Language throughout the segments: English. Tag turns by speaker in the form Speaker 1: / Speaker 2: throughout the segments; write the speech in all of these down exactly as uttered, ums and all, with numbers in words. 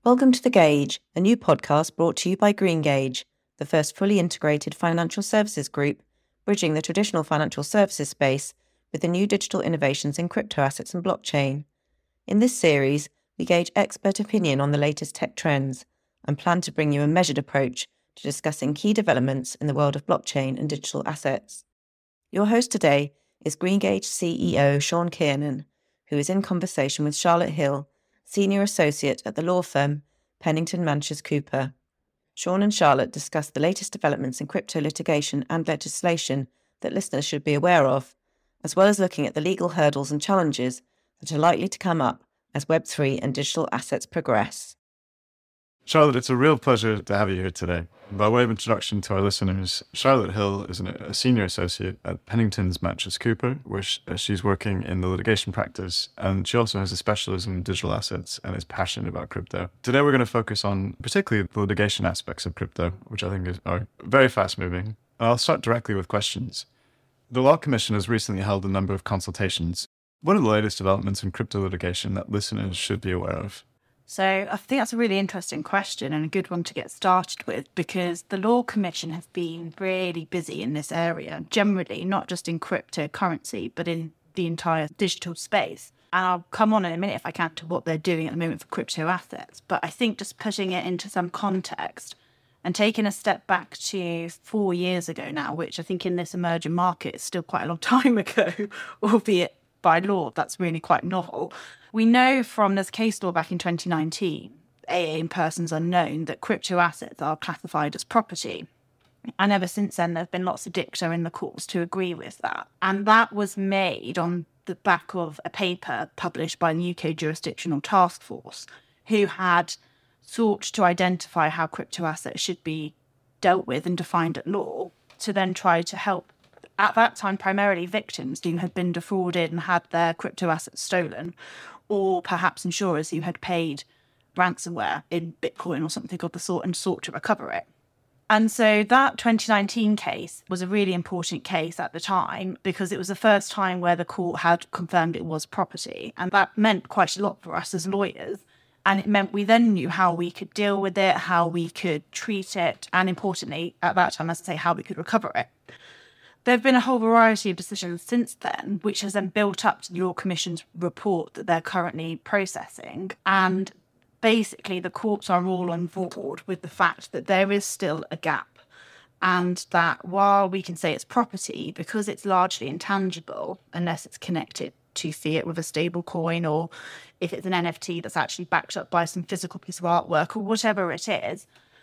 Speaker 1: Welcome to The Gauge, a new podcast brought to you by Greengage, the first fully integrated financial services group, bridging the traditional financial services space with the new digital innovations in crypto assets and blockchain. In this series, we gauge expert opinion on the latest tech trends and plan to bring you a measured approach to discussing key developments in the world of blockchain and digital assets. Your host today is Greengage C E O Sean Kiernan, who is in conversation with Charlotte Hill, Senior Associate at the law firm Pennington Manchas Cooper. Sean and Charlotte discuss the latest developments in crypto litigation and legislation that listeners should be aware of, as well as looking at the legal hurdles and challenges that are likely to come up as Web three and digital assets progress.
Speaker 2: Charlotte, it's a real pleasure to have you here today. By way of introduction to our listeners, Charlotte Hill is an, a senior associate at Pennington's Manchas Cooper, where she, uh, she's working in the litigation practice, and she also has a specialism in digital assets and is passionate about crypto. Today we're going to focus on particularly the litigation aspects of crypto, which I think is, are very fast-moving. And I'll start directly with questions. The Law Commission has recently held a number of consultations. What are the latest developments in crypto litigation that listeners should be aware of?
Speaker 3: So I think that's a really interesting question and a good one to get started with, because the Law Commission have been really busy in this area, generally, not just in cryptocurrency, but in the entire digital space. And I'll come on in a minute, if I can, to what they're doing at the moment for crypto assets. But I think just putting it into some context and taking a step back to four years ago now, which I think in this emerging market is still quite a long time ago, albeit by law, that's really quite novel. We know from this case law back in twenty nineteen, A A in Persons Unknown, that crypto assets are classified as property. And ever since then, there have been lots of dicta in the courts to agree with that. And that was made on the back of a paper published by the U K Jurisdictional Task Force, who had sought to identify how crypto assets should be dealt with and defined at law, to then try to help, at that time, primarily victims who had been defrauded and had their crypto assets stolen, or perhaps insurers who had paid ransomware in Bitcoin or something of the sort and sought to recover it. And so that twenty nineteen case was a really important case at the time, because it was the first time where the court had confirmed it was property. And that meant quite a lot for us as lawyers. And it meant we then knew how we could deal with it, how we could treat it, and importantly, at that time, as I say, how we could recover it. There have been a whole variety of decisions since then, which has then built up to the Law Commission's report that they're currently processing. And basically, the courts are all on board with the fact that there is still a gap. And that while we can say it's property, because it's largely intangible, unless it's connected to fiat with a stable coin, or if it's an N F T that's actually backed up by some physical piece of artwork or whatever it is,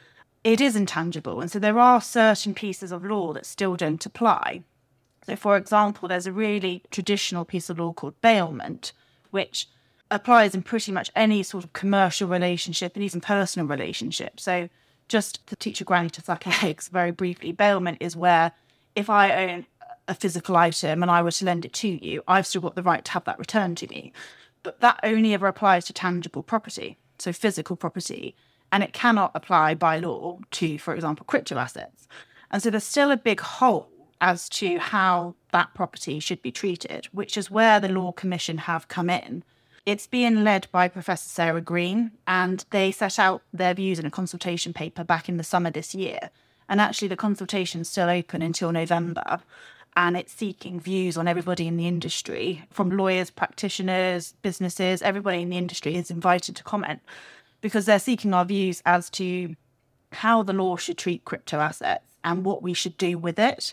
Speaker 3: it is intangible. And so there are certain pieces of law that still don't apply. So, for example, there's a really traditional piece of law called bailment, which applies in pretty much any sort of commercial relationship and even personal relationship. So just to teach a granny to suck eggs, very briefly, bailment is where if I own a physical item and I were to lend it to you, I've still got the right to have that returned to me. But that only ever applies to tangible property, so physical property. And it cannot apply by law to, for example, crypto assets. And so there's still a big hole as to how that property should be treated, which is where the Law Commission have come in. It's being led by Professor Sarah Green, and they set out their views in a consultation paper back in the summer this year. And actually the consultation is still open until November, and it's seeking views on everybody in the industry, from lawyers, practitioners, businesses. Everybody in the industry is invited to comment, because they're seeking our views as to how the law should treat crypto assets and what we should do with it.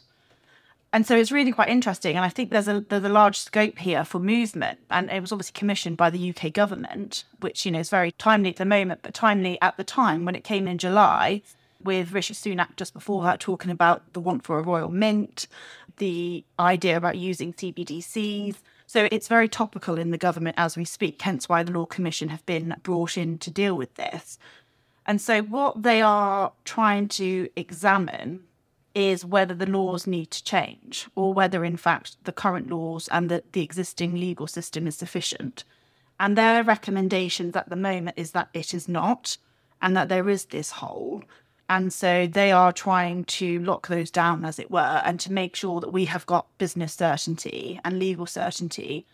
Speaker 3: And so it's really quite interesting. And I think there's a there's a large scope here for movement. And it was obviously commissioned by the U K government, which, you know, is very timely at the moment, but timely at the time when it came in July, with Rishi Sunak just before that talking about the want for a royal mint, the idea about using C B D Cs. So it's very topical in the government as we speak, hence why the Law Commission have been brought in to deal with this. And so what they are trying to examine is whether the laws need to change, or whether, in fact, the current laws and the, the existing legal system is sufficient. And their recommendations at the moment is that it is not, and that there is this hole. And so they are trying to lock those down, as it were, and to make sure that we have got business certainty and legal certainty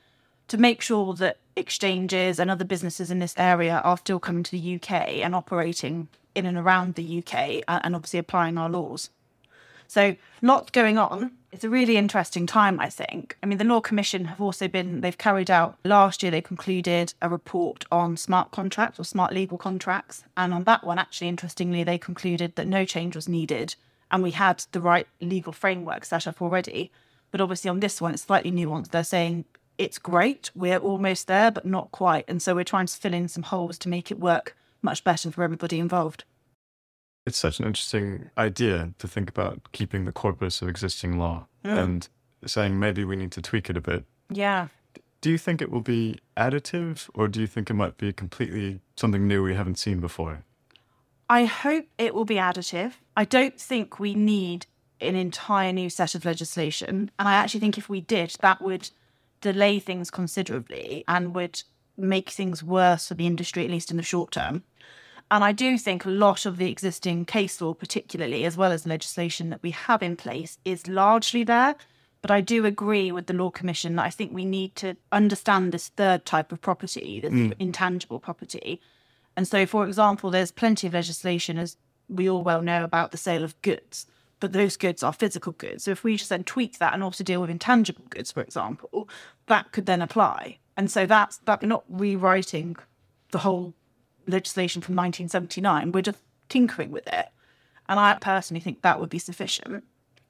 Speaker 3: to make sure that exchanges and other businesses in this area are still coming to the U K and operating in and around the U K and, and obviously applying our laws. So lots going on. It's a really interesting time, I think. I mean, the Law Commission have also been, they've carried out, last year they concluded a report on smart contracts or smart legal contracts. And on that one, actually, interestingly, they concluded that no change was needed and we had the right legal framework set up already. But obviously on this one, it's slightly nuanced. They're saying it's great, we're almost there, but not quite. And so we're trying to fill in some holes to make it work much better for everybody involved.
Speaker 2: It's such an interesting idea to think about keeping the corpus of existing law mm. and saying maybe we need to tweak it a bit.
Speaker 3: Yeah.
Speaker 2: Do you think it will be additive, or do you think it might be completely something new we haven't seen before?
Speaker 3: I hope it will be additive. I don't think we need an entire new set of legislation. And I actually think if we did, that would delay things considerably and would make things worse for the industry, at least in the short term. And I do think a lot of the existing case law, particularly, as well as legislation that we have in place, is largely there. But I do agree with the Law Commission that I think we need to understand this third type of property, this mm. intangible property. And so, for example, there's plenty of legislation, as we all well know, about the sale of goods. But those goods are physical goods. So if we just then tweak that and also deal with intangible goods, for example, that could then apply. And so that's that we're not rewriting the whole legislation from nineteen seventy-nine, we're just tinkering with it. And I personally think that would be sufficient.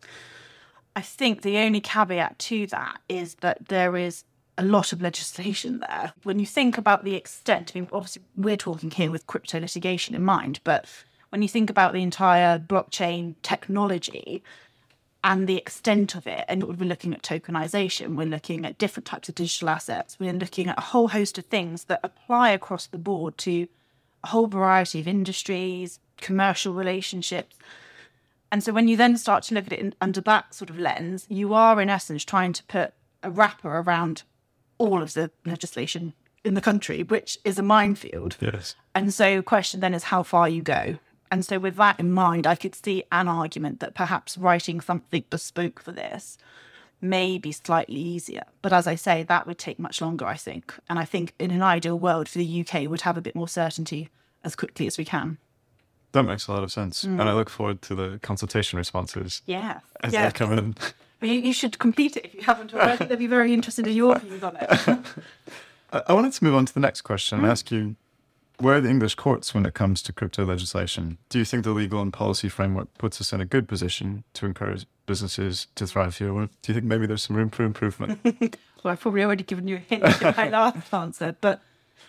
Speaker 3: I think the only caveat to that is that there is a lot of legislation there. When you think about the extent, I mean, obviously we're talking here with crypto litigation in mind, but when you think about the entire blockchain technology and the extent of it, and we're looking at tokenization, we're looking at different types of digital assets, we're looking at a whole host of things that apply across the board to a whole variety of industries, commercial relationships. And so when you then start to look at it in, under that sort of lens, you are in essence trying to put a wrapper around all of the legislation in the country, which is a minefield.
Speaker 2: Yes.
Speaker 3: And so the question then is how far you go. And so with that in mind, I could see an argument that perhaps writing something bespoke for this may be slightly easier. But as I say, that would take much longer, I think. And I think in an ideal world for the U K, would have a bit more certainty as quickly as we can.
Speaker 2: That makes a lot of sense.
Speaker 3: Mm.
Speaker 2: And I look forward to the consultation responses
Speaker 3: yeah.
Speaker 2: as
Speaker 3: yeah.
Speaker 2: they come in.
Speaker 3: Well, you, you should complete it if you haven't already. They'd be very interested in your views on it.
Speaker 2: I, I wanted to move on to the next question mm. and ask you, where are the English courts when it comes to crypto legislation? Do you think the legal and policy framework puts us in a good position to encourage businesses to thrive here? Or do you think maybe there's some room for improvement?
Speaker 3: Well, I've probably already given you a hint in my last answer, but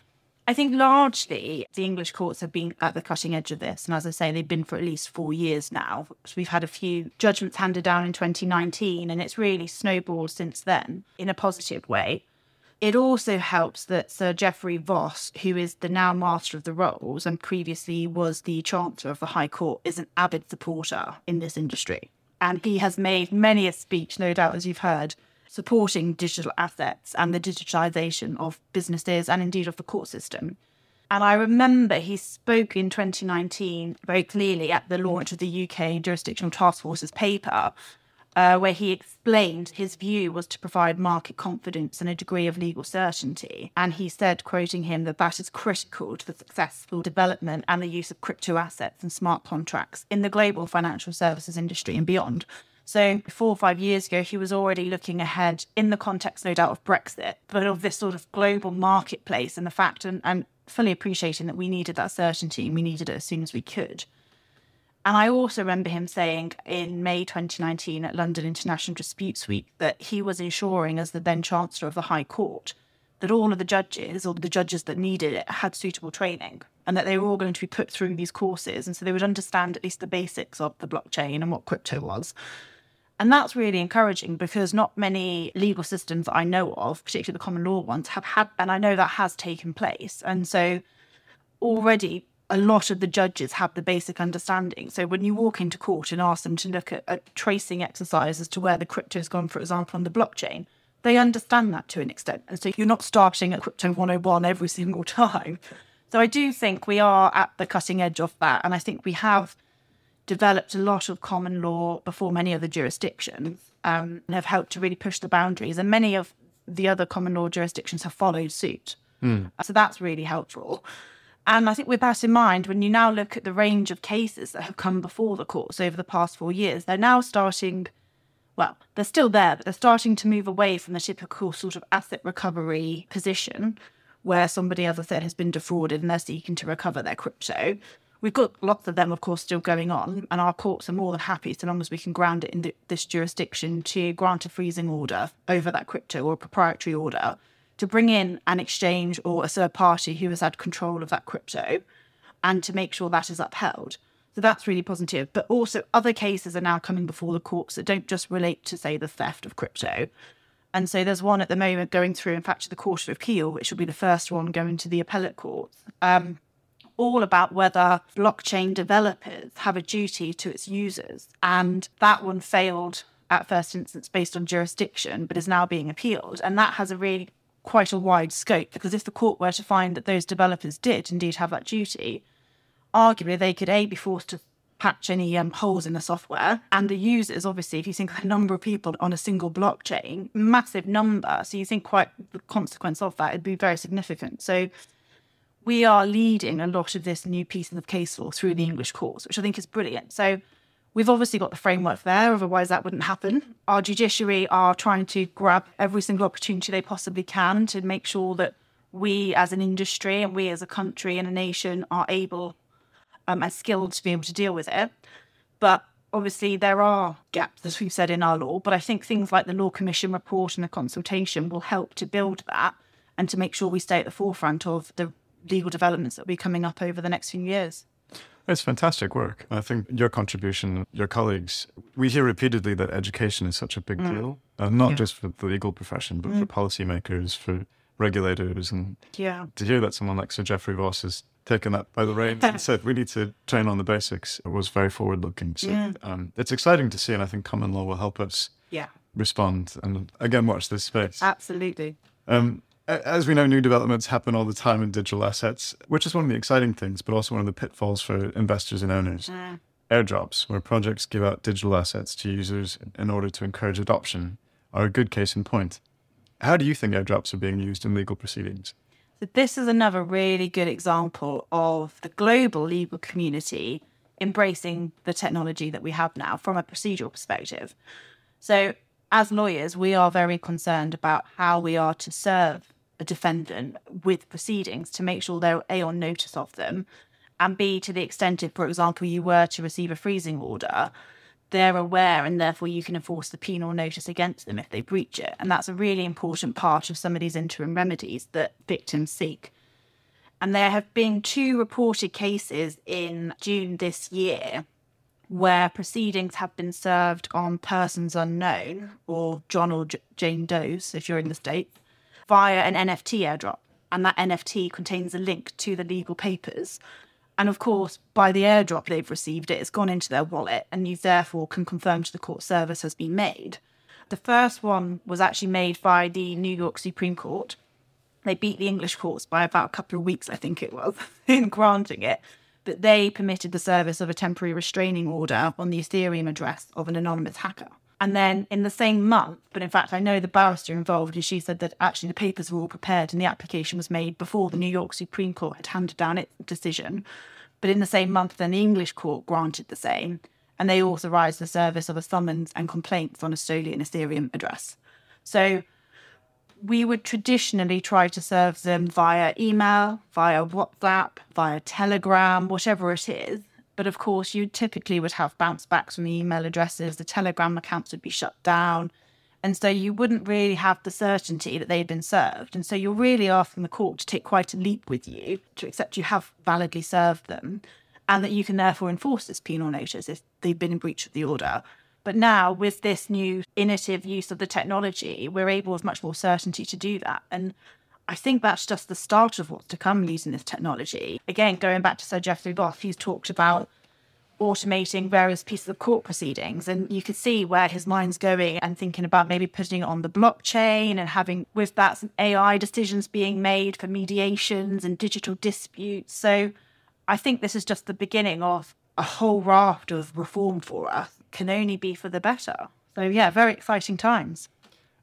Speaker 3: I think largely the English courts have been at the cutting edge of this. And as I say, they've been for at least four years now. So we've had a few judgments handed down in twenty nineteen, and it's really snowballed since then in a positive way. It also helps that Sir Geoffrey Voss, who is the now Master of the Rolls and previously was the Chancellor of the High Court, is an avid supporter in this industry. And he has made many a speech, no doubt, as you've heard, supporting digital assets and the digitalisation of businesses and indeed of the court system. And I remember he spoke in twenty nineteen very clearly at the launch of the U K Jurisdictional Task Force's paper, Uh, where he explained his view was to provide market confidence and a degree of legal certainty. And he said, quoting him, that that is critical to the successful development and the use of crypto assets and smart contracts in the global financial services industry and beyond. So four or five years ago, he was already looking ahead in the context, no doubt, of Brexit, but of this sort of global marketplace and the fact and, and fully appreciating that we needed that certainty and we needed it as soon as we could. And I also remember him saying in May twenty nineteen at London International Disputes Week that he was ensuring, as the then Chancellor of the High Court, that all of the judges or the judges that needed it had suitable training and that they were all going to be put through these courses. And so they would understand at least the basics of the blockchain and what crypto was. And that's really encouraging because not many legal systems I know of, particularly the common law ones, have had, and I know that has taken place. And so already a lot of the judges have the basic understanding. So when you walk into court and ask them to look at a tracing exercise as to where the crypto has gone, for example, on the blockchain, they understand that to an extent. And so you're not starting at Crypto one oh one every single time. So I do think we are at the cutting edge of that. And I think we have developed a lot of common law before many other jurisdictions um, and have helped to really push the boundaries. And many of the other common law jurisdictions have followed suit.
Speaker 2: Mm.
Speaker 3: So that's really helpful. And I think with that in mind, when you now look at the range of cases that have come before the courts over the past four years, they're now starting, well, they're still there, but they're starting to move away from the typical sort of asset recovery position where somebody, as I said, has been defrauded and they're seeking to recover their crypto. We've got lots of them, of course, still going on, and our courts are more than happy, so long as we can ground it in th- this jurisdiction, to grant a freezing order over that crypto or a proprietary order to bring in an exchange or a third party who has had control of that crypto and to make sure that is upheld. So that's really positive. But also other cases are now coming before the courts that don't just relate to, say, the theft of crypto. And so there's one at the moment going through, in fact, to the Court of Appeal, which will be the first one going to the appellate courts, um, all about whether blockchain developers have a duty to its users. And that one failed at first instance based on jurisdiction, but is now being appealed. And that has a really quite a wide scope, because if the court were to find that those developers did indeed have that duty, arguably they could A, be forced to patch any um, holes in the software, and the users, obviously, if you think of the number of people on a single blockchain, massive number, so you think quite the consequence of that, it'd be very significant. So we are leading a lot of this new piece of case law through the English courts, which I think is brilliant. So we've obviously got the framework there, otherwise that wouldn't happen. Our judiciary are trying to grab every single opportunity they possibly can to make sure that we as an industry and we as a country and a nation are able um, and skilled to be able to deal with it. But obviously there are gaps, as we've said, in our law, but I think things like the Law Commission report and the consultation will help to build that and to make sure we stay at the forefront of the legal developments that will be coming up over the next few years.
Speaker 2: It's fantastic work. I think your contribution, your colleagues, we hear repeatedly that education is such a big mm. deal, uh, not yeah. just for the legal profession, but mm. for policymakers, for regulators. And
Speaker 3: yeah.
Speaker 2: to hear that someone like Sir Geoffrey Voss has taken that by the reins and said, we need to train on the basics, it was very forward-looking. So yeah. um, it's exciting to see, and I think common law will help us
Speaker 3: yeah.
Speaker 2: respond and, again, watch this space.
Speaker 3: Absolutely.
Speaker 2: Um, As we know, new developments happen all the time in digital assets, which is one of the exciting things, but also one of the pitfalls for investors and owners. Mm. Airdrops, where projects give out digital assets to users in order to encourage adoption, are a good case in point. How do you think airdrops are being used in legal proceedings?
Speaker 3: So this is another really good example of the global legal community embracing the technology that we have now from a procedural perspective. So as lawyers, we are very concerned about how we are to serve a defendant with proceedings to make sure they're A, on notice of them, and B, to the extent if, for example, you were to receive a freezing order, they're aware and therefore you can enforce the penal notice against them if they breach it. And that's a really important part of some of these interim remedies that victims seek. And there have been two reported cases in June this year where proceedings have been served on persons unknown, or John or J- Jane Doe's, if you're in the States, via an N F T airdrop. And that N F T contains a link to the legal papers. And of course, by the airdrop they've received it, it's gone into their wallet, and you therefore can confirm to the court service has been made. The first one was actually made by the New York Supreme Court. They beat the English courts by about a couple of weeks, I think it was, in granting it. But they permitted the service of a temporary restraining order on the Ethereum address of an anonymous hacker. And then in the same month, but in fact, I know the barrister involved, and she said that actually the papers were all prepared and the application was made before the New York Supreme Court had handed down its decision. But in the same month, then the English court granted the same, and they authorised the service of a summons and complaints on a stolen Ethereum address. So we would traditionally try to serve them via email, via WhatsApp, via Telegram, whatever it is. But of course, you typically would have bounce backs from the email addresses, the Telegram accounts would be shut down. And so you wouldn't really have the certainty that they'd been served. And so you're really asking the court to take quite a leap with you to accept you have validly served them, and that you can therefore enforce this penal notice if they've been in breach of the order. But now, with this new innovative use of the technology, we're able with much more certainty to do that. And I think that's just the start of what's to come using this technology. Again, going back to Sir Geoffrey Voss, he's talked about automating various pieces of court proceedings, and you could see where his mind's going and thinking about maybe putting it on the blockchain and having, with that, some A I decisions being made for mediations and digital disputes. So I think this is just the beginning of a whole raft of reform for us. Can only be for the better. So yeah, very exciting times.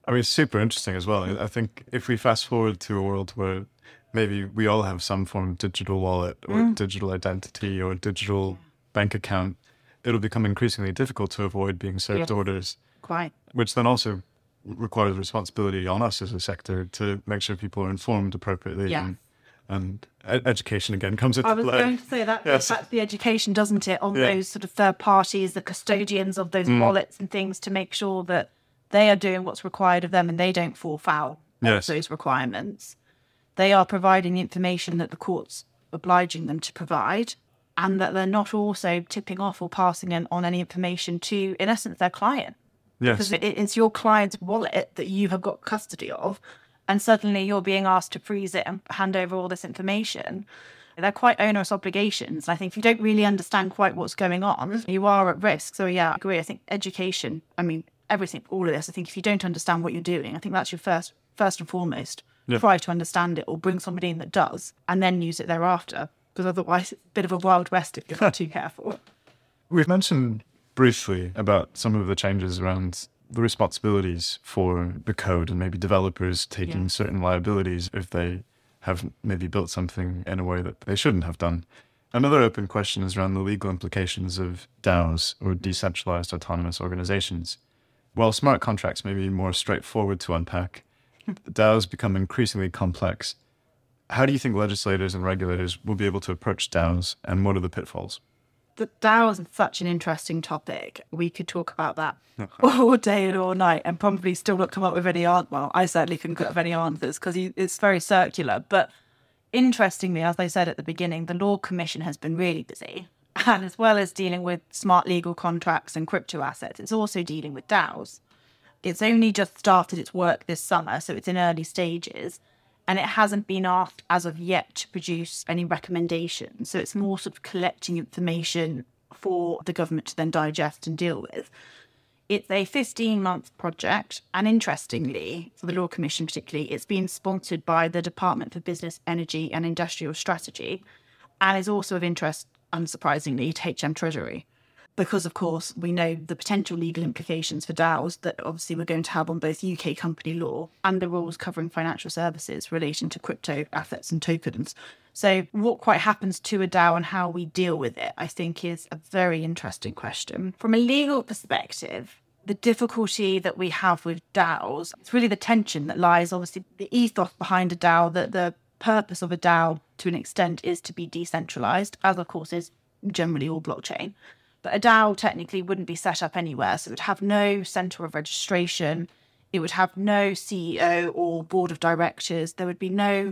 Speaker 2: I mean, it's super interesting as well. I think if we fast forward to a world where maybe we all have some form of digital wallet or
Speaker 3: Mm.
Speaker 2: digital identity or digital bank account, it'll become increasingly difficult to avoid being served
Speaker 3: Yes.
Speaker 2: orders,
Speaker 3: Quite.
Speaker 2: which then also requires responsibility on us as a sector to make sure people are informed appropriately.
Speaker 3: Yeah.
Speaker 2: And, and e- education again comes into
Speaker 3: I was
Speaker 2: play.
Speaker 3: going to say that
Speaker 2: Yes.
Speaker 3: that's the education, doesn't it, on
Speaker 2: Yeah.
Speaker 3: those sort of third parties, the custodians of those
Speaker 2: Mm.
Speaker 3: wallets and things, to make sure that they are doing what's required of them and they don't fall foul
Speaker 2: Yes.
Speaker 3: of those requirements. They are providing the information that the court's obliging them to provide, and that they're not also tipping off or passing in on any information to, in essence, their client.
Speaker 2: Yes.
Speaker 3: Because it, it's your client's wallet that you have got custody of, and suddenly you're being asked to freeze it and hand over all this information. They're quite onerous obligations. I think if you don't really understand quite what's going on, you are at risk. So yeah, I agree. I think education, I mean, everything, all of this, I think if you don't understand what you're doing, I think that's your first, first and foremost.
Speaker 2: Yeah.
Speaker 3: Try to understand it or bring somebody in that does, and then use it thereafter. Because otherwise it's a bit of a wild west if you're not too careful.
Speaker 2: We've mentioned briefly about some of the changes around the responsibilities for the code and maybe developers taking
Speaker 3: Yeah.
Speaker 2: certain liabilities if they have maybe built something in a way that they shouldn't have done. Another open question is around the legal implications of DAOs, or decentralized autonomous organizations. While smart contracts may be more straightforward to unpack, DAOs become increasingly complex. How do you think legislators and regulators will be able to approach DAOs, and what are the pitfalls?
Speaker 3: The DAOs is such an interesting topic. We could talk about that all day and all night and probably still not come up with any answers. Well, I certainly couldn't come up with any answers because it's very circular. But interestingly, as I said at the beginning, the Law Commission has been really busy. And as well as dealing with smart legal contracts and crypto assets, it's also dealing with DAOs. It's only just started its work this summer, so it's in early stages. And it hasn't been asked as of yet to produce any recommendations. So it's more sort of collecting information for the government to then digest and deal with. It's a fifteen-month project. And interestingly, for the Law Commission particularly, it's been sponsored by the Department for Business, Energy and Industrial Strategy, and is also of interest, unsurprisingly, to H M Treasury. Because, of course, we know the potential legal implications for DAOs that obviously we're going to have on both U K company law and the rules covering financial services relating to crypto assets and tokens. So what quite happens to a DAO and how we deal with it, I think, is a very interesting question. From a legal perspective, the difficulty that we have with DAOs, it's really the tension that lies, obviously, the ethos behind a DAO, that the purpose of a DAO to an extent is to be decentralized, as of course is generally all blockchain. But a DAO technically wouldn't be set up anywhere. So it would have no centre of registration. It would have no C E O or board of directors. There would be no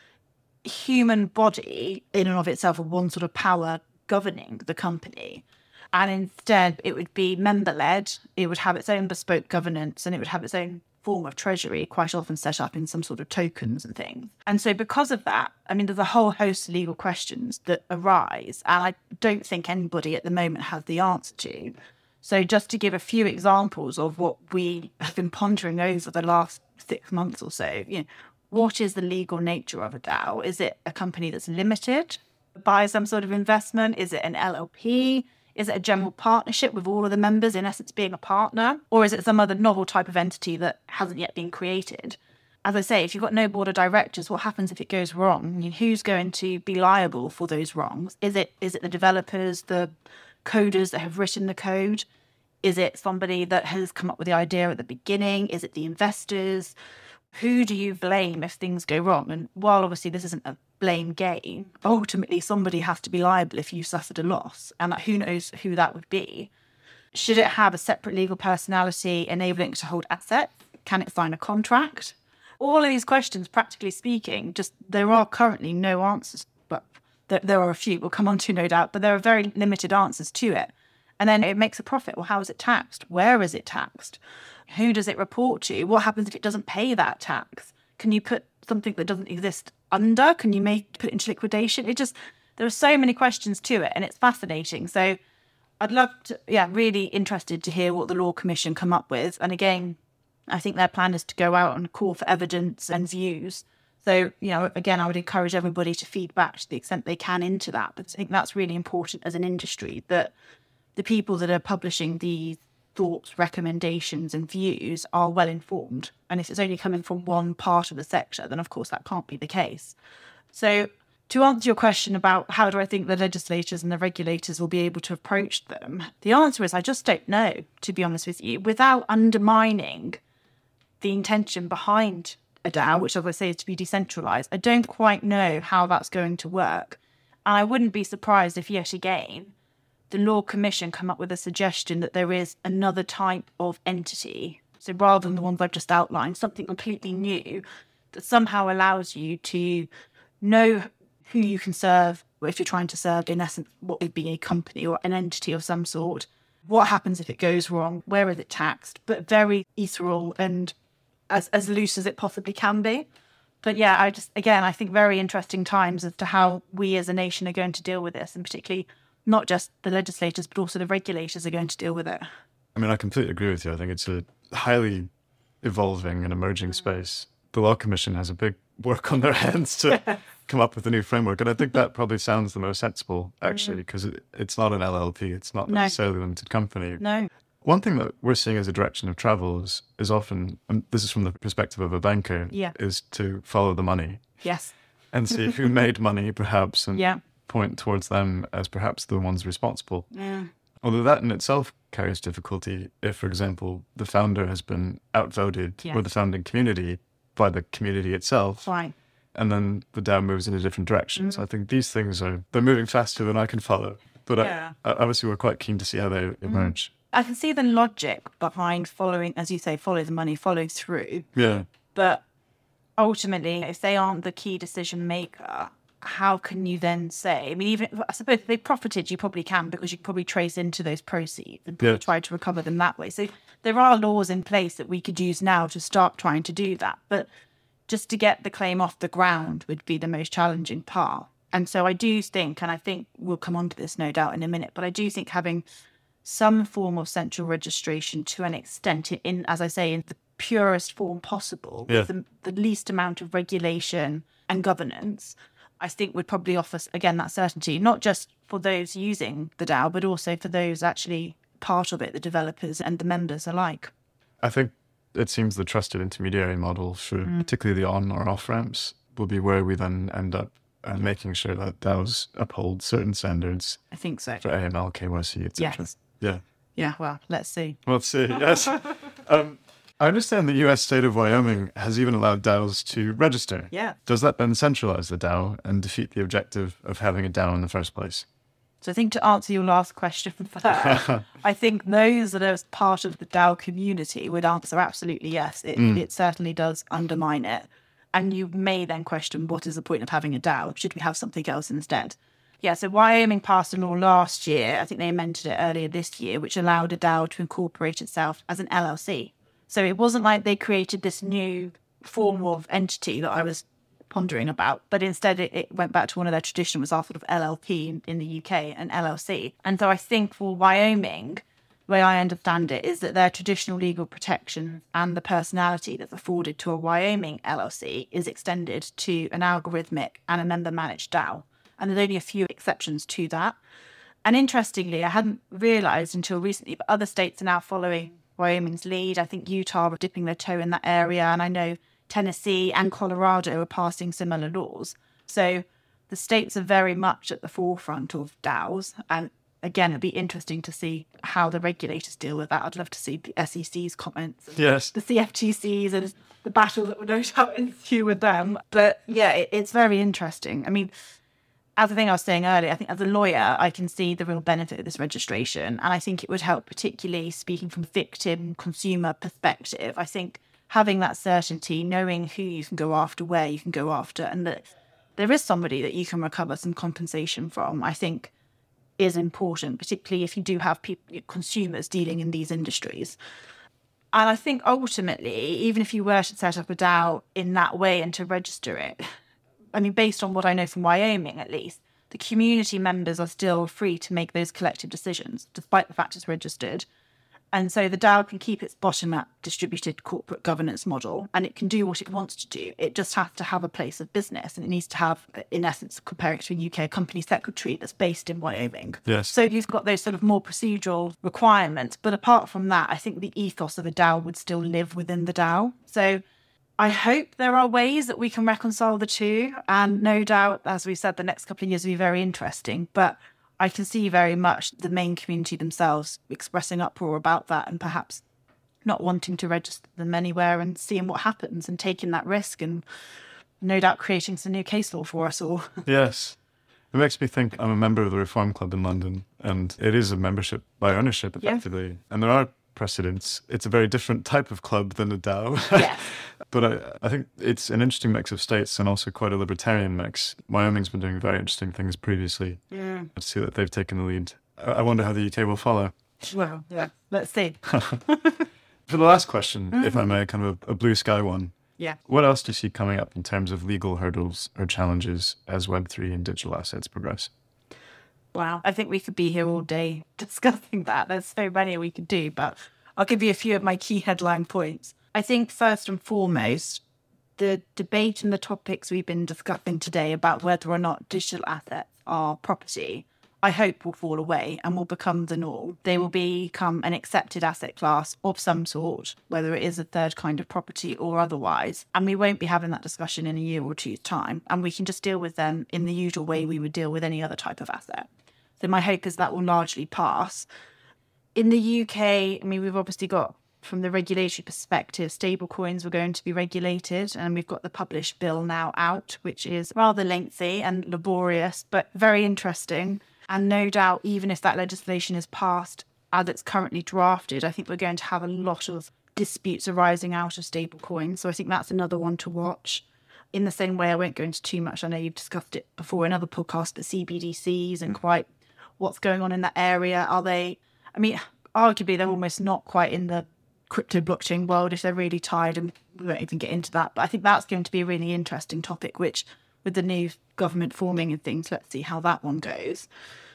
Speaker 3: human body in and of itself of one sort of power governing the company. And instead, it would be member-led. It would have its own bespoke governance, and it would have its own form of treasury, quite often set up in some sort of tokens and things. And so because of that, I mean, there's a whole host of legal questions that arise, and I don't think anybody at the moment has the answer to. So just to give a few examples of what we have been pondering over the last six months or so, you know, what is the legal nature of a DAO? Is it a company that's limited by some sort of investment? Is it an L L P? Is it a general partnership with all of the members, in essence, being a partner? Or is it some other novel type of entity that hasn't yet been created? As I say, if you've got no board of directors, what happens if it goes wrong? I mean, who's going to be liable for those wrongs? Is it is it the developers, the coders that have written the code? Is it somebody that has come up with the idea at the beginning? Is it the investors? Who do you blame if things go wrong? And while obviously this isn't a blame game, ultimately somebody has to be liable if you suffered a loss. And who knows who that would be? Should it have a separate legal personality enabling it to hold assets? Can it sign a contract? All of these questions, practically speaking, just there are currently no answers. But there, there are a few we'll come on to, no doubt, but there are very limited answers to it. And then it makes a profit. Well, how is it taxed? Where is it taxed? Who does it report to? What happens if it doesn't pay that tax? Can you put something that doesn't exist under? Can you make put it into liquidation? It just, there are so many questions to it, and it's fascinating. So I'd love to, yeah, really interested to hear what the Law Commission come up with. And again, I think their plan is to go out and call for evidence and views. So, you know, again, I would encourage everybody to feed back to the extent they can into that. But I think that's really important as an industry, that the people that are publishing these thoughts, recommendations and views are well informed. And if it's only coming from one part of the sector, then of course that can't be the case. So to answer your question about how do I think the legislators and the regulators will be able to approach them, the answer is I just don't know, to be honest with you, without undermining the intention behind a DAO, which as I say is to be decentralised. I don't quite know how that's going to work. And I wouldn't be surprised if yet again the Law Commission come up with a suggestion that there is another type of entity. So rather than the ones I've just outlined, something completely new that somehow allows you to know who you can serve, or if you're trying to serve, in essence, what would be a company or an entity of some sort. What happens if it goes wrong? Where is it taxed? But very ethereal and as, as loose as it possibly can be. But yeah, I just, again, I think very interesting times as to how we as a nation are going to deal with this, and particularly not just the legislators, but also the regulators are going to deal with it.
Speaker 2: I mean, I completely agree with you. I think it's a highly evolving and emerging space. The Law Commission has a big work on their hands to come up with a new framework. And I think that probably sounds the most sensible, actually, because it, it's not an L L P. It's not
Speaker 3: No.
Speaker 2: necessarily a limited company.
Speaker 3: No.
Speaker 2: One thing that we're seeing as a direction of travel is, is often, and this is from the perspective of a banker,
Speaker 3: Yeah.
Speaker 2: is to follow the money
Speaker 3: Yes.
Speaker 2: and see who made money, perhaps, and
Speaker 3: Yeah.
Speaker 2: point towards them as perhaps the ones responsible.
Speaker 3: Yeah.
Speaker 2: Although that in itself carries difficulty if, for example, the founder has been outvoted
Speaker 3: Yes.
Speaker 2: or the founding community by the community itself,
Speaker 3: Fine.
Speaker 2: and then the DAO moves in a different direction.
Speaker 3: Mm.
Speaker 2: So I think these things are, they're moving faster than I can follow. But
Speaker 3: Yeah.
Speaker 2: I, I, obviously we're quite keen to see how they emerge.
Speaker 3: I can see the logic behind following, as you say, follow the money, follow through.
Speaker 2: Yeah.
Speaker 3: But ultimately, if they aren't the key decision maker, how can you then say, I mean, even, I suppose if they profited, you probably can, because you can probably trace into those proceeds and
Speaker 2: Yeah.
Speaker 3: try to recover them that way. So there are laws in place that we could use now to start trying to do that. But just to get the claim off the ground would be the most challenging part. And so I do think, and I think we'll come on to this no doubt in a minute, but I do think having some form of central registration to an extent in, as I say, in the purest form possible,
Speaker 2: Yeah.
Speaker 3: with the, the least amount of regulation and governance, I think would probably offer, again, that certainty, not just for those using the DAO, but also for those actually part of it, the developers and the members alike.
Speaker 2: I think it seems the trusted intermediary model for particularly the on or off ramps will be where we then end up uh, making sure that DAOs uphold certain standards
Speaker 3: I think so.
Speaker 2: for A M L, K Y C, et cetera.
Speaker 3: Yes.
Speaker 2: Yeah.
Speaker 3: Yeah, well, let's see.
Speaker 2: Well, let's see. Yes. um, I understand the U S state of Wyoming has even allowed DAOs to register.
Speaker 3: Yeah.
Speaker 2: Does that then centralize the DAO and defeat the objective of having a DAO in the first place?
Speaker 3: So I think to answer your last question first, I think those that are part of the DAO community would answer absolutely yes. It, it certainly does undermine it. And you may then question, what is the point of having a DAO? Should we have something else instead? Yeah, so Wyoming passed a law last year, I think they amended it earlier this year, which allowed a DAO to incorporate itself as an L L C. So it wasn't like they created this new form of entity that I was pondering about, but instead it, it went back to one of their traditions, our sort of L L P in, in the U K, an L L C. And so I think for Wyoming, the way I understand it is that their traditional legal protection and the personality that's afforded to a Wyoming L L C is extended to an algorithmic and a member-managed DAO. And there's only a few exceptions to that. And interestingly, I hadn't realised until recently, but other states are now following Wyoming's lead. I think Utah are dipping their toe in that area, and I know Tennessee and Colorado are passing similar laws. So the states are very much at the forefront of DAOs. And again, it'd be interesting to see how the regulators deal with that. I'd love to see the S E C's comments, and
Speaker 2: Yes.
Speaker 3: the C F T C's, and the battle that would no doubt ensue with them. But yeah, it, it's very interesting. I mean, as the thing I was saying earlier, I think as a lawyer, I can see the real benefit of this registration. And I think it would help, particularly speaking from victim consumer perspective. I think having that certainty, knowing who you can go after, where you can go after, and that there is somebody that you can recover some compensation from, I think is important, particularly if you do have people, consumers dealing in these industries. And I think ultimately, even if you were to set up a DAO in that way and to register it, I mean, based on what I know from Wyoming, at least, the community members are still free to make those collective decisions, despite the fact it's registered. And so the DAO can keep its bottom-up distributed corporate governance model, and it can do what it wants to do. It just has to have a place of business, and it needs to have, in essence, comparing it to a U K company secretary that's based in Wyoming.
Speaker 2: Yes.
Speaker 3: So you've got those sort of more procedural requirements. But apart from that, I think the ethos of a DAO would still live within the DAO. So I hope there are ways that we can reconcile the two. And no doubt, as we said, the next couple of years will be very interesting. But I can see very much the main community themselves expressing uproar about that and perhaps not wanting to register them anywhere and seeing what happens and taking that risk and no doubt creating some new case law for us all.
Speaker 2: Yes. It makes me think I'm a member of the Reform Club in London, and it is a membership by ownership, effectively. Yeah. And there are precedents. It's a very different type of club than a DAO.
Speaker 3: Yeah.
Speaker 2: But I, I think it's an interesting mix of states and also quite a libertarian mix. Wyoming's been doing very interesting things previously.
Speaker 3: Yeah.
Speaker 2: I see that they've taken the lead. I wonder how the U K will follow.
Speaker 3: Well, yeah, let's see.
Speaker 2: For the last question, mm-hmm. if I may, kind of a, a blue sky one.
Speaker 3: Yeah.
Speaker 2: What else do you see coming up in terms of legal hurdles or challenges as Web three and digital assets progress?
Speaker 3: Wow. I think we could be here all day discussing that. There's so many we could do, but I'll give you a few of my key headline points. I think first and foremost, the debate and the topics we've been discussing today about whether or not digital assets are property, I hope will fall away and will become the norm. They will become an accepted asset class of some sort, whether it is a third kind of property or otherwise. And we won't be having that discussion in a year or two's time. And we can just deal with them in the usual way we would deal with any other type of asset. So my hope is that will largely pass. In the U K, I mean, we've obviously got, from the regulatory perspective, stablecoins were going to be regulated, and we've got the published bill now out, which is rather lengthy and laborious, but very interesting. And no doubt, even if that legislation is passed as it's currently drafted, I think we're going to have a lot of disputes arising out of stablecoins. So I think that's another one to watch. In the same way, I won't go into too much. I know you've discussed it before in other podcasts, but C B D Cs and quite what's going on in that area. Are they, I mean, arguably they're almost not quite in the crypto blockchain world if they're really tied, and we won't even get into that. But I think that's going to be a really interesting topic, which with the new government forming and things, let's see how that one goes.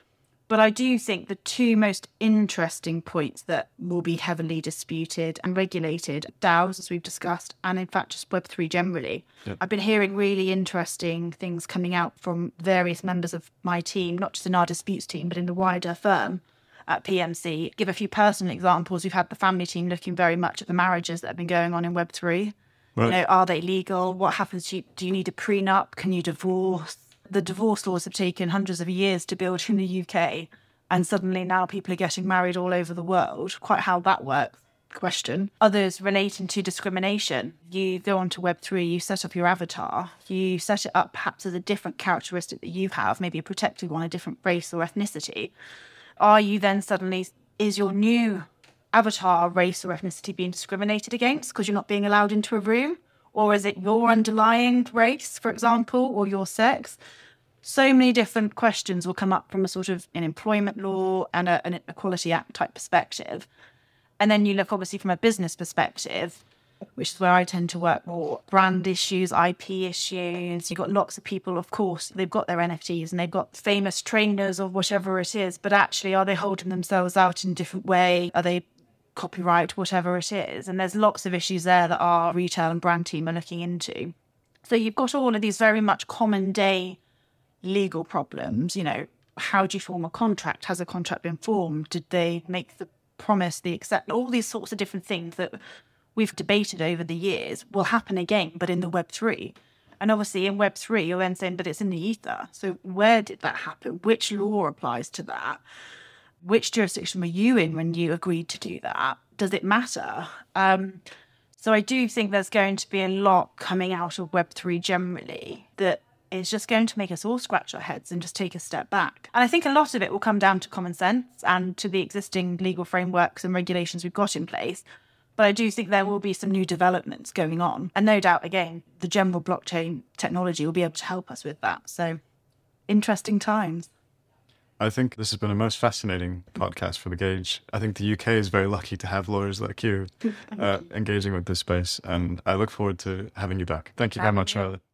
Speaker 3: But I do think the two most interesting points that will be heavily disputed and regulated, DAOs, as we've discussed, and in fact just Web three generally. Yep. I've been hearing really interesting things coming out from various members of my team, not just in our disputes team, but in the wider firm at P M C. Give a few personal examples. We've had the family team looking very much at the marriages that have been going on in Web three. Right. You know, are they legal? What happens to you? Do you need a prenup? Can you divorce? The divorce laws have taken hundreds of years to build in the U K, and suddenly now people are getting married all over the world. Quite how that works, question. Others relating to discrimination. You go onto Web three, you set up your avatar, you set it up perhaps as a different characteristic that you have, maybe a protected one, a different race or ethnicity. Are you then suddenly, is your new avatar race or ethnicity being discriminated against because you're not being allowed into a room? Or is it your underlying race, for example, or your sex? So many different questions will come up from a sort of an employment law and a, an Equality Act type perspective. And then you look obviously from a business perspective, which is where I tend to work more, brand issues, I P issues. You've got lots of people, of course, they've got their N F Ts and they've got famous trainers or whatever it is, but actually are they holding themselves out in a different way? Are they copyright, whatever it is? And there's lots of issues there that our retail and brand team are looking into. So you've got all of these very much common day legal problems. You know, how do you form a contract? Has a contract been formed? Did they make the promise, the accept? All these sorts of different things that we've debated over the years will happen again, but in the Web three. And obviously in Web three, you're then saying, but it's in the ether. So where did that happen? Which law applies to that? Which jurisdiction were you in when you agreed to do that? Does it matter? Um, so I do think there's going to be a lot coming out of Web three generally that is just going to make us all scratch our heads and just take a step back. And I think a lot of it will come down to common sense and to the existing legal frameworks and regulations we've got in place. But I do think there will be some new developments going on. And no doubt, again, the general blockchain technology will be able to help us with that. So interesting times.
Speaker 2: I think this has been a most fascinating podcast for The Gauge. I think the U K is very lucky to have lawyers like you uh, engaging with this space. And I look forward to having you back. Thank you very much, Charlotte.